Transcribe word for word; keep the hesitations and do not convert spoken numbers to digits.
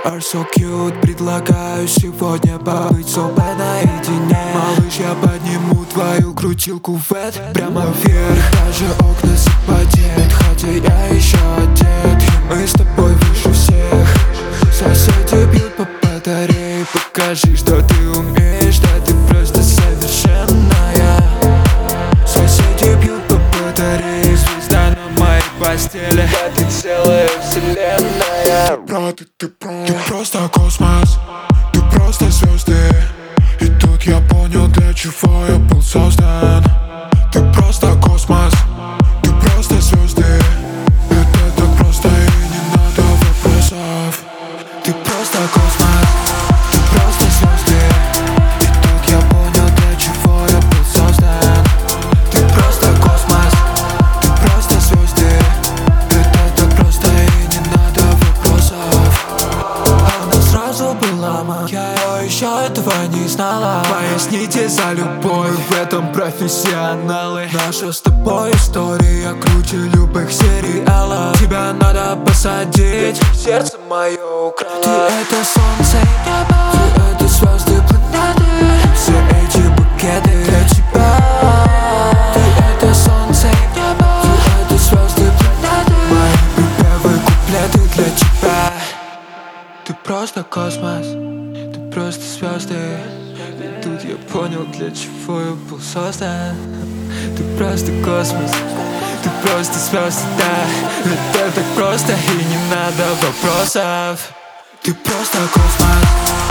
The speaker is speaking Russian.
are so cute. Предлагаю сегодня побыть с тобой наедине. Малыш, я подниму твою крутилку в это прямо вверх. Даже окна запотеют, хотя я еще одет. И мы с тобой выше всех. Соседи бьют по батарее. Покажи, что ты умеешь, да ты просто совершенная. Соседи бьют по батарее. Звезда на моей постели, да ты целая вселенная. Брат, ты, ты, ты просто космос, ты просто звезды. И тут я понял, для чего я был создан. Ты просто космос, ты просто звезды. Это так просто и не надо вопросов. Ты просто космос, ты просто звезды. И тут я понял, для чего я был создан. Ты просто космос, ты просто звезды. Это так просто и не надо вопросов. Она сразу была моя, я еще этого не знала. Поясните за любовь, в этом профессионалы. Наша с тобой история круче любых сериалов. Тебя надо посадить, сердце мое украло. Ты это солнце и небо, ты это звезды, планеты. Все эти букеты для тебя. Ты это солнце и небо, ты это звезды, планеты. Мои припевы, куплеты для тебя. Ты просто космос, ты просто звезды. И тут я понял, для чего я был создан. Ты просто космос, ты просто звезды, да. Это так просто и не надо вопросов. Ты просто космос.